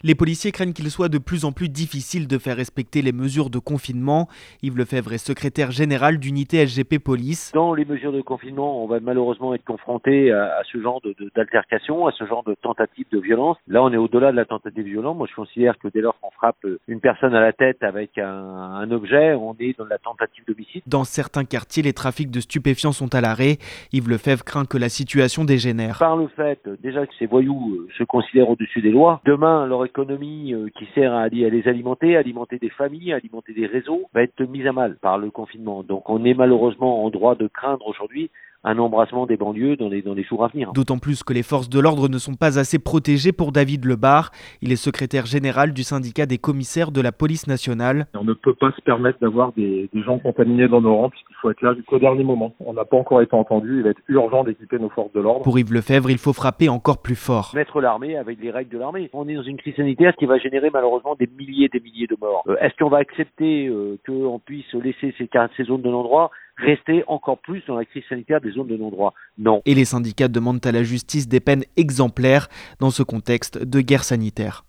Les policiers craignent qu'il soit de plus en plus difficile de faire respecter les mesures de confinement. Yves Lefebvre est secrétaire général d'unité SGP Police. Dans les mesures de confinement, on va malheureusement être confronté à ce genre d'altercation, à ce genre de tentative de violence. Là, on est au-delà de la tentative violente. Moi, je considère que dès lors qu'on frappe une personne à la tête avec un objet, on est dans la tentative d'homicide. Dans certains quartiers, les trafics de stupéfiants sont à l'arrêt. Yves Lefebvre craint que la situation dégénère. Par le fait déjà que ces voyous se considèrent au-dessus des lois, demain, leur économie qui sert à les alimenter des familles, alimenter des réseaux, va être mise à mal par le confinement. Donc on est malheureusement en droit de craindre aujourd'hui un embrassement des banlieues dans les jours à venir. D'autant plus que les forces de l'ordre ne sont pas assez protégées pour David Lebar. Il est secrétaire général du syndicat des commissaires de la police nationale. On ne peut pas se permettre d'avoir des gens contaminés dans nos rangs puisqu'il faut être là jusqu'au dernier moment. On n'a pas encore été entendu, il va être urgent d'équiper nos forces de l'ordre. Pour Yves Lefebvre, il faut frapper encore plus fort. Mettre l'armée avec les règles de l'armée. On est dans une crise sanitaire qui va générer malheureusement des milliers de morts. Est-ce qu'on va accepter qu'on puisse laisser ces zones de non-droit rester encore plus dans la crise sanitaire des zones de non-droit? Non. Et les syndicats demandent à la justice des peines exemplaires dans ce contexte de guerre sanitaire.